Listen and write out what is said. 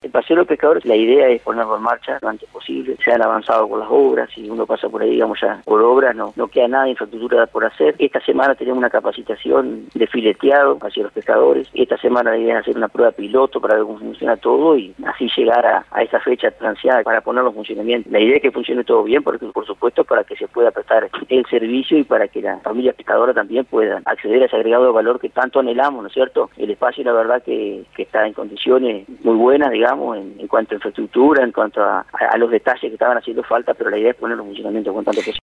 El paseo de los pescadores, la idea es ponerlo en marcha lo antes posible. Se han avanzado con las obras, si uno pasa por ahí, digamos, ya por obras, no queda nada de infraestructura por hacer. Esta semana tenemos una capacitación de fileteado hacia los pescadores. Esta semana la idea es hacer una prueba piloto para ver cómo funciona todo y así llegar a esa fecha transeada para ponerlo en funcionamiento. La idea es que funcione todo bien, porque por supuesto para que se pueda prestar el servicio y para que la familia pescadora también pueda acceder a ese agregado de valor que tanto anhelamos, ¿no es cierto? El espacio, la verdad, que está en condiciones muy buenas, digamos, en cuanto a infraestructura, en cuanto a los detalles que estaban haciendo falta, pero la idea es ponerlo en funcionamiento con tanto posible.